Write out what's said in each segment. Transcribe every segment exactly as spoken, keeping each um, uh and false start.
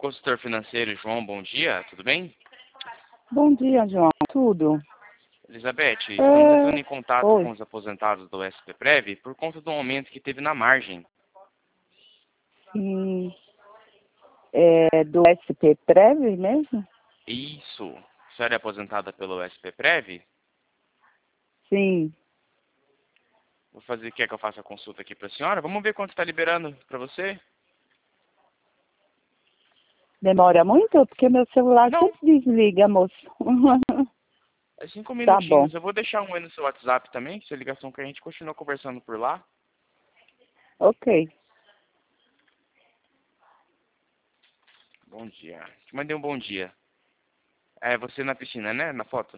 Consultor financeiro João, bom dia, tudo bem? Bom dia, João. Tudo? Elizabeth, É... estamos entrando em contato Oi. com os aposentados do S P Prev por conta do aumento que teve na margem. Sim. É do S P Prev mesmo? Isso. A senhora é aposentada pelo S P Prev? Sim. Vou fazer, quer que eu faça a consulta aqui para a senhora? Vamos ver quanto está liberando para você? Demora muito? Porque meu celular Não, sempre desliga, moço. é cinco Tá bom. minutinhos. Eu vou deixar um aí no seu WhatsApp também, que essa ligação que a gente continua conversando por lá. Ok. Bom dia. Te mandei um bom dia. É você na piscina, né? Na foto?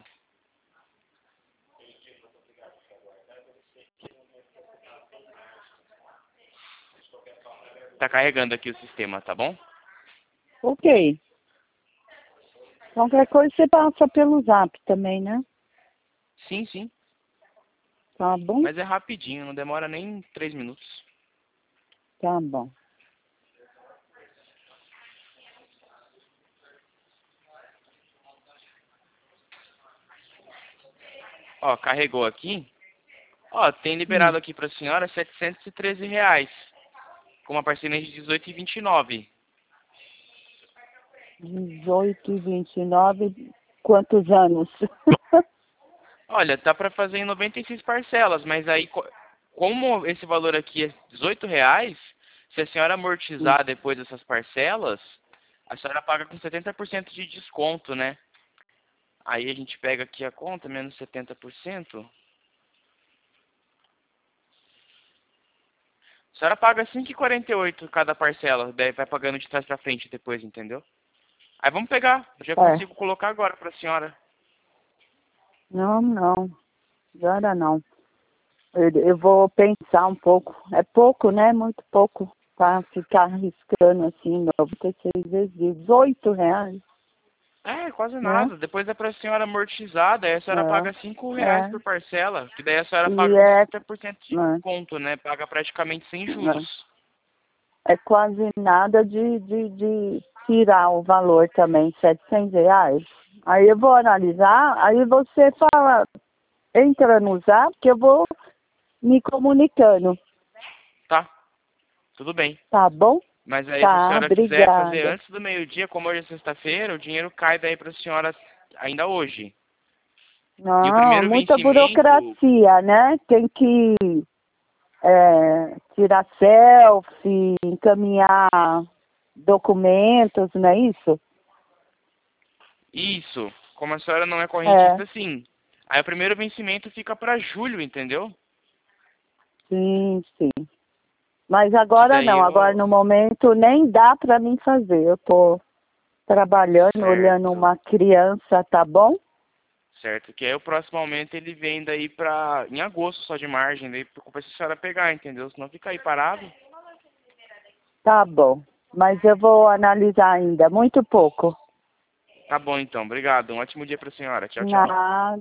Tá carregando aqui o sistema, tá bom? Ok. Qualquer coisa você passa pelo zap também, né? Sim, sim. Tá bom? Mas é rapidinho, não demora nem três minutos. Tá bom. Ó, carregou aqui. Ó, tem Hum. liberado aqui pra senhora setecentos e treze reais. Com uma parceria de dezoito e vinte e nove. dezoito e vinte e nove. Quantos anos? Olha, tá pra fazer em noventa e seis parcelas, mas aí, co- como esse valor aqui é dezoito reais, se a senhora Hum. amortizar depois dessas parcelas, a senhora paga com setenta por cento de desconto, né? Aí a gente pega aqui a conta, menos setenta por cento. A senhora paga cinco e quarenta e oito cada parcela, daí vai pagando de trás pra frente depois, entendeu? Aí vamos pegar, já É. consigo colocar agora pra senhora. Não, não. Agora não. Eu, eu vou pensar um pouco. É pouco, né? Muito pouco. Para ficar arriscando assim, noventa e seis vezes dezoito reais, É, quase né? nada. Depois é pra senhora amortizada, aí a senhora paga cinco É, reais por é. parcela, que daí a senhora E paga com é, setenta por cento de né, desconto, né? Paga praticamente sem juros. é quase nada de, de, de tirar o valor também, setecentos reais. Aí eu vou analisar, aí você fala, entra no zap que eu vou me comunicando, Tá, tudo bem. tá bom? Mas aí se a Tá, senhora quiser fazer obrigada. antes do meio-dia, como hoje é sexta-feira, o dinheiro cai daí pra senhora ainda hoje. E o Não, primeiro muita vencimento. burocracia, né? Tem que é, tirar selfie, encaminhar documentos, não é isso? Isso, como a senhora não é É, correntista, sim. Aí o primeiro vencimento fica pra julho, entendeu? sim, sim. Mas Que agora daí não, agora eu. no momento nem dá para mim fazer. Eu tô trabalhando, olhando Certo. uma criança, tá bom? Certo, que aí o próximo aumento ele vem daí pra. Em agosto só de margem, daí pra se a senhora pegar, entendeu? Senão fica aí parado. Tá bom. Mas eu vou analisar ainda, muito pouco. Tá bom então, obrigado. Um ótimo dia pra senhora. Tchau, tchau. Nada.